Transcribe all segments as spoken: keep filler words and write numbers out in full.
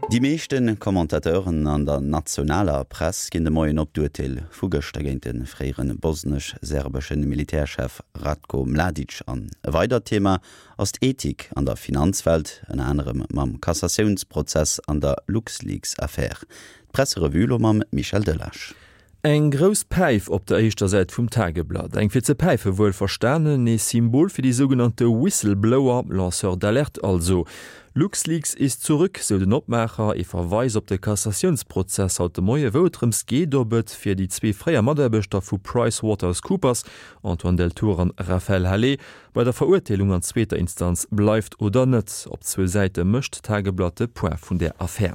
Die meeschten Kommentateuren an der nationaler Press ginn de moien opduetil Fugecht agent den fréieren bosnesch-serbeschen Militärchef Ratko Mladic an. E weider Thema ass d'Ethik an der Finanzwelt, en anderem mam Kassationsprozess an der LuxLeaks-Affaire. Presserevulo mam Michel Delache. Eg gros Peif op der eischter Säit vum Tageblatt. Eg fir ze Peife wouel verstanen e Symbol fir die sogenannte Whistleblower Lanceur d'Alert also. LuxLeaks ist zurück, so den Opmacher e verweis op de Kassationsprozess haut de moie Wotrems gedobet fir die zwee freier Maderbeter vu PricewaterhouseCoopers, Antoine Deltour an Raphael Halle, bei der Verurteilung an zweter Instanz bleift oder net. Op zwe Seite mëcht Tageblatte Point vun der Affaire.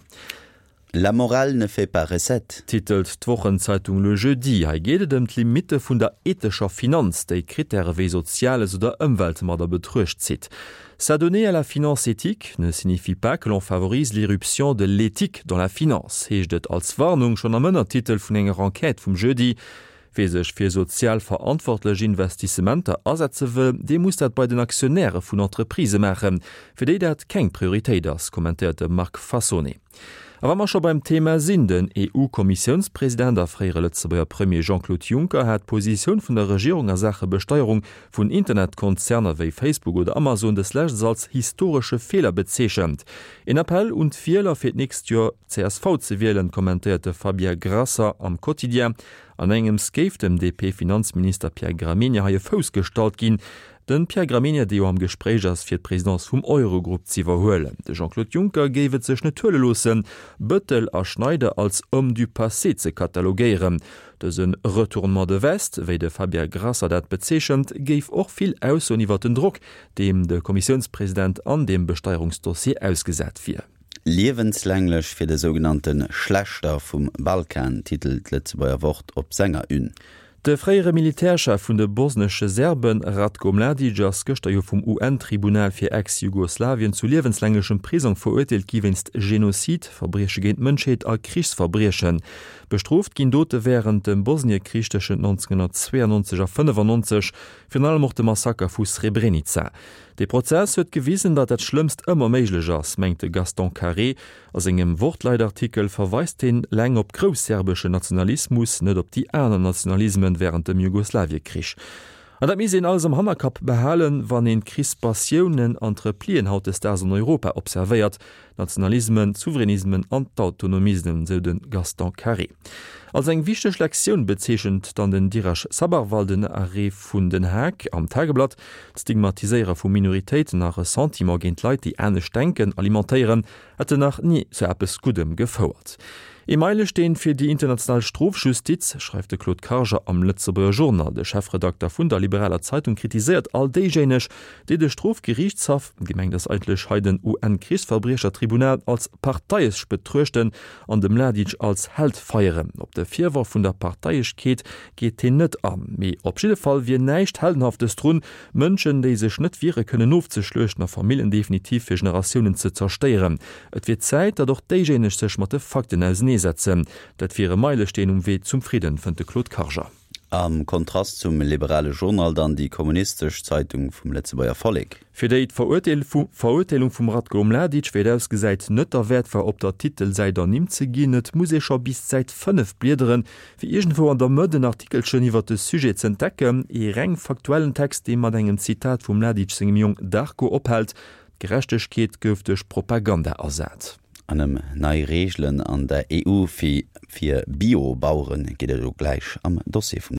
La morale ne fait pas recette, titelt d'Wochenzeitung Le Jeudi. Ha geet dem Limite vun der ethischer Finanz, déi Kriterien wie soziales oder Umweltmader betrucht zit. S'adonner à la finance éthique ne signifie pas que l'on favorise l'irruption de l'éthique dans la finance. Heecht als Warnung schon am ënner Titel vun enger Enquête vum Jeudi. Wie sech fir sozial verantwortlech Investissementer ersetze will, de muss dat bei den Aktionäre vun Entreprise machen. Für déi dat keng Prioritéit ass, kommentierte Marc Fassone. Aber man schon beim Thema sinn, den E U-Kommissionspräsident der Freire Lützebauer Premier Jean-Claude Juncker hat Position vun der Regierung a Sache Besteuerung vun Internetkonzerner wie Facebook oder Amazon des Lächts als historische Fehler bezeechent. In Appell und Vierler fir nächst Jahr C S V zu wählen, kommentierte Fabien Grasser am Quotidien. An engem Skeif dem D P-Finanzminister Pierre Gramegna ha je Fous gestalt gin, den Pierre Gramegna deo am Gespräch ass fir d'Präsidentz vum Eurogrupp ze verhoelen. De Jean-Claude Juncker gewet sech net Tollelossen, Bëttel a Schneider als om du Passé ze katalogieren. Dësen Retournement de West, wéi de Fabien Grasser dat bezeechent, géif och viel aus oniwwer den Druck, dem de Kommissionspräsident an dem Besteuerungsdossier ausgesät fir. Lebenslänglech fir de sogenannten Schlechter vum Balkan, titelt Lützebauer Wort op Sänger un. De freiere Militärchef vun de bosnesche Serben Ratko Mladic ass gëchter jo vum U N-Tribunal fir Ex-Jugoslawien zu lebenslänglegen Prisung verurteilt giwinst Genozid, Verbreche géint Mënscheet a Kriegsverbrechen. Bestroft ginn dote während dem Bosniekriechteschen neunzehnhundertzweiundneunzig a fünfundneunzig final mocht de Massaker vu Srebrenica. De Prozess huet gewiesen, dat et schlimmst ëmmer méiglech ass, mengte Gaston Carré, ass engem Wortleitartikel verweist hin läng op grousserbesche Nationalismus, net op die Äner Nationalismen während dem Jugoslawiekrich. An dat mis en alles am Hammerkap behalen, wann en Krispassionen Entreplien haut es ders an Europa observéiert, Nationalismen, Souveränismen an Autonomismen, se den Gaston Carré. Als eng wichtech Lektion bezeechent dann den Dirasch Sabarwalden Arré vun den Haag am Tageblatt, stigmatiséiere vu Minoritéiten nach e Sentiment géint Leiit, die ernstnech denken, alimentéieren, hat nach nie so appes Gudem gefauert. Im Meile stehen fir die internationale Strafjustiz, schreibt de Claude Karger am Lützebauer Journal. Der Chefredakteur vun der Liberaler Zeitung kritisiert all déjenisch, die de Strafgerichtshof, gemengt das eigentlich heiden U N-Kriegsverbrecher Tribunal als parteiisch betruchten an dem Mladic als Held feieren. Ob der Vierwurf vun der Parteiischkeit geht hin net an. Me op jeden Fall wie neicht heldenhaftes Trun, Mënschen, die sech net wiere können aufzuschlöchen, nach Familien definitiv für Generationen zu zersteieren. Et wird Zeit, da doch déjenisch sech mat de Fakten aus setzen. Dat vire Meile stehen um weh zum Frieden, fand de Claude Karger. Am Kontrast zum liberale Journal dann die kommunistisch Zeitung vom Lützebauer Volk. Für die Verurteilung vom Ratko Mladic wird ausgeseit nëtter Wert war op der Titel sei der nimm ze ginet, muss ich schon bis seit fünf Bläderen, wie irgendwo an der Möden Artikel schon iwwer das Sujet zu entdecken, e reng faktuellen Text, den man engem Zitat vom Mladic segem Jung Darko ophält, Gerechtigkeit gouftech Propaganda ersät. An einem neue Regeln an der E U fir Biobauern geht er gleich am Dossier vom